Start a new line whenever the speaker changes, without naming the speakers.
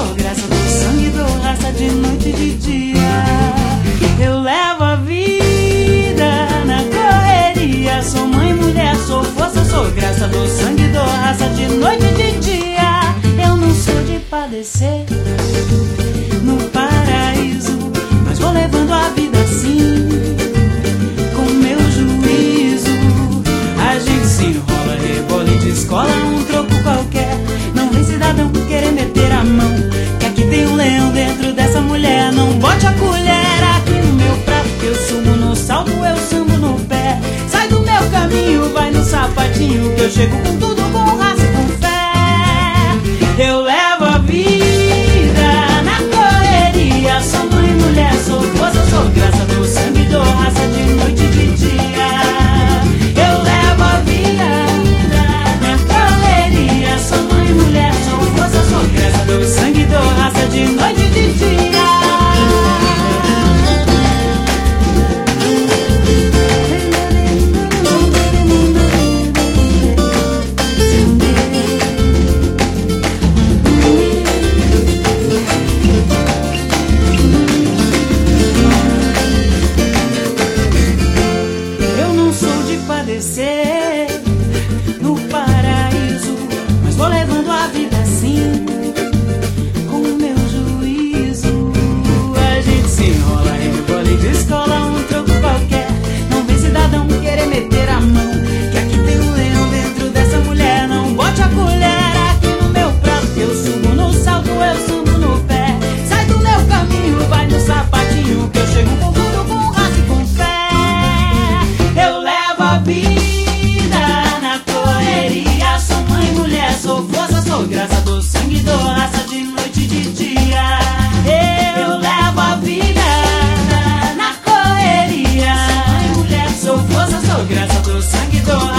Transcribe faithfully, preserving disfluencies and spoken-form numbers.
sou graça do sangue, dou raça de noite e de dia. Eu levo a vida na correria. Sou mãe, mulher, sou força, sou graça do sangue, dou raça de noite e de dia. Eu não sou de padecer no paraíso, mas vou levando a vida assim, com meu juízo. A gente se enrola, rebola e descola um troco qualquer. Não vem cidadão querer meter a mão, que aqui tem um leão dentro dessa mulher. Não bote a colher aqui no meu prato, que eu sumo no salto, eu sambo no pé. Sai do meu caminho, vai no sapatinho, que eu chego com tudo, com raça e com fé. Eu levo a vida na correria. Sou mãe, mulher, sou força, sou graça do sangue, dou raça de noite e de dia. Eu levo a vida na correria. Sou mãe, mulher, sou força, sou graça do sangue, dou raça de noite e de dia. No paraíso, mas vou levando a vida assim, com o meu juízo. A gente se enrola, rebola e descola um troco qualquer. Não vem cidadão querer meter a mão, que aqui tem um leão dentro dessa mulher. Não bote a colher aqui no meu prato, que eu subo no salto, eu subo no pé. Sai do meu caminho, vai no sapatinho, que eu chego com tudo, com raça e com fé. Eu levo a vida na correria. Sou mãe, mulher, sou força, sou graça do sangue, dou raça de noite e de dia. Eu levo a vida na correria. Sou mãe, mulher, sou força, sou graça do sangue, dou raça